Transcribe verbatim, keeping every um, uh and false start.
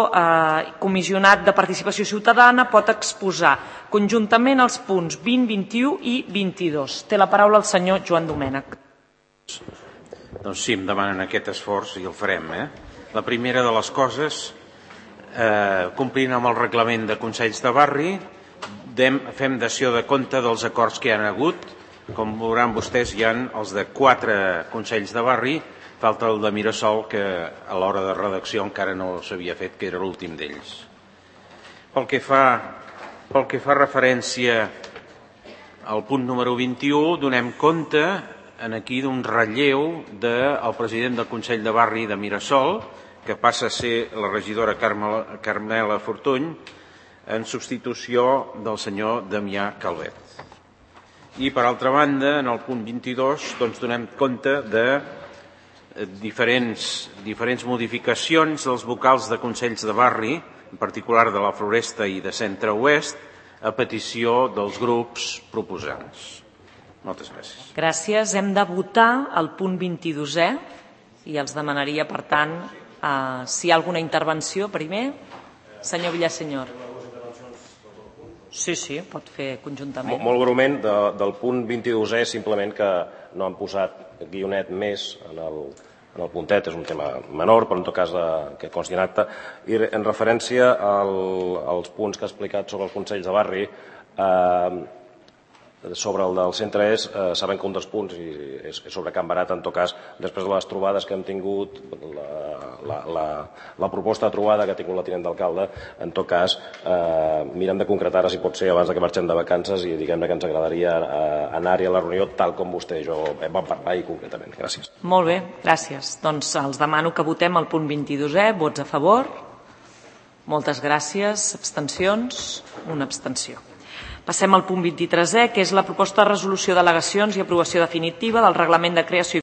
comissionat de participació ciutadana pot exposar conjuntament els punts vint, vint-i-u i vint-i-dos. Té la paraula el senyor Joan Domènech. Doncs sí, em demanen aquest esforç i el farem. Eh? La primera de les coses, eh, complint amb el reglament de Consells de Barri, dem, fem dació de compte dels acords que hi ha hagut. Com veuran vostès, hi ha els de quatre Consells de Barri, falta el de Mirasol, que a l'hora de redacció encara no s'havia fet, que era l'últim d'ells. Pel que fa, pel que fa referència al punt número vint-i-u, donem compte en aquí d'un relleu del president del Consell de Barri de Mirasol, que passa a ser la regidora Carmela, Carmela Fortuny, en substitució del senyor Damià Calvet. I, per altra banda, en el punt vint-i-dos, doncs, donem compte de diferents, diferents modificacions dels vocals de Consells de Barri, en particular de la Floresta i de Centre-Oest, a petició dels grups proposants. Moltes gràcies. Gràcies. Hem de votar el punt vint-i-dosè i els demanaria, per tant, eh, si hi ha alguna intervenció primer. Senyor Villasenyor. Sí, sí, pot fer conjuntament. Molt breument, de, del punt vint-i-dosè, simplement que no han posat guionet més en el, en el puntet, és un tema menor, però en tot cas eh, que consti en acte. I en referència al, als punts que ha explicat sobre els Consells de Barri, eh, sobre el del centre és, eh, saben que un dels punts i és sobre Can Barat, en tot cas, després de les trobades que hem tingut, la, la, la, la proposta de trobada que ha tingut la tinent d'alcalde, en tot cas, eh, mirem de concretar si pot ser abans que marxem de vacances i diguem-ne que ens agradaria eh, anar-hi a la reunió tal com vostè i jo vam parlar-hi concretament. Gràcies. Molt bé, gràcies. Doncs els demano que votem el punt vint-i-dosè. Vots a favor? Moltes gràcies. Abstencions? Una abstenció. Passem al punt vint-i-tresè, que és la proposta de resolució d'al·legacions i aprovació definitiva del reglament de creació i